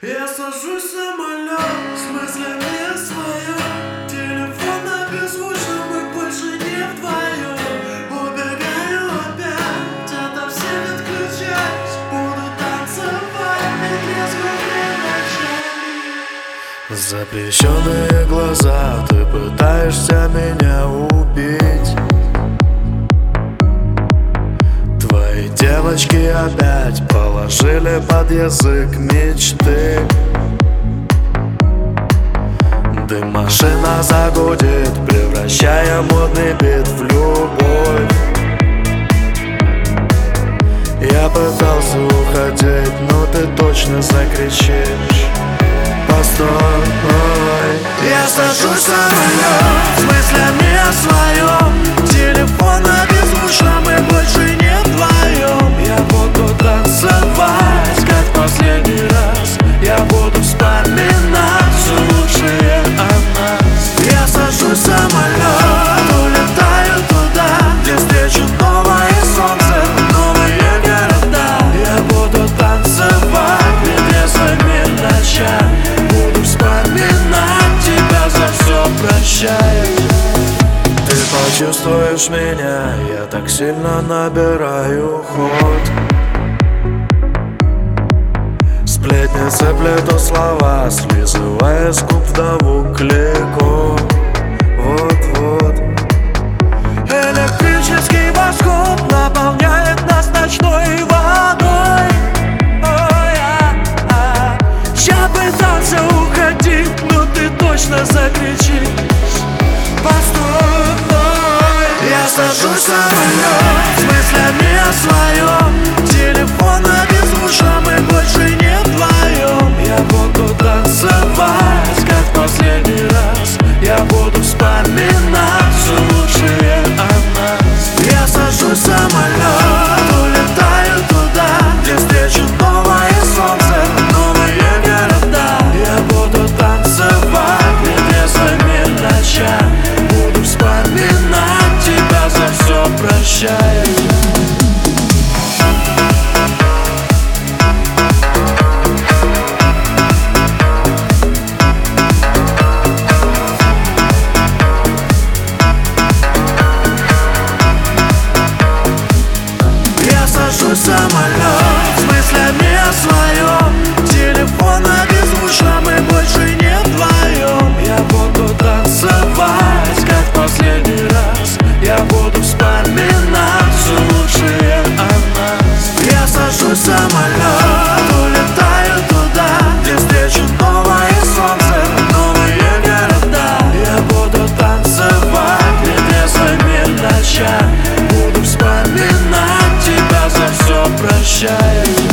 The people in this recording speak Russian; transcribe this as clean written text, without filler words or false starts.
Я сажусь в самолет с мыслями о своем. Телефон на беззвучном, мы больше не вдвоем. Убегаю опять, ото всех отключаюсь. Буду танцевать, без ночами. Запрещенные глаза, ты пытаешься меня убить. Твои девочки опять положили под язык мечты. Дым машина загудит, превращая модный бит в любовь. Я пытался уходить, но ты точно закричишь: постой. Я сажусь в самолет с мыслями о своем. Телефон на беззвучном, мы больше не вдвоем. Я буду танцевать, как последний раз. Я буду вспоминать все лучшее о нас. Я сажусь в самолет, улетаю туда, где встречу новое солнце, новые города. Я буду танцевать медвежьими ночами. Буду вспоминать тебя, за все прощаю. Ты почувствуешь меня, я так сильно набираю ход. Сплетницы плетут слова, слизывая с губ вдову Клико. Вот-вот. Электрический восход наполняет нас ночной водой. Я пытался уходить, но ты точно закричишь: постой. Я сажусь в самолет с мыслями о своем. Телефон на беззвучном, мы больше не вдвоем. Я буду танцевать, как последний раз. Я буду вспоминать все лучшее о нас. Я сажусь в самолет, улетаю туда, где встречу новое солнце, новые города. Я буду танцевать медвежьими ночами. Буду вспоминать тебя, за все прощаю. Сажусь в самолет с мыслями о своем. Телефон на беззвучном, мы больше не вдвоем. Я буду танцевать, как последний раз. Я буду вспоминать все лучшее о нас. Я сажусь в самолет, улетаю туда, где встречу новое солнце, новые города. Я буду танцевать медвежьими ночами. Буду вспоминать тебя, за все прощаю.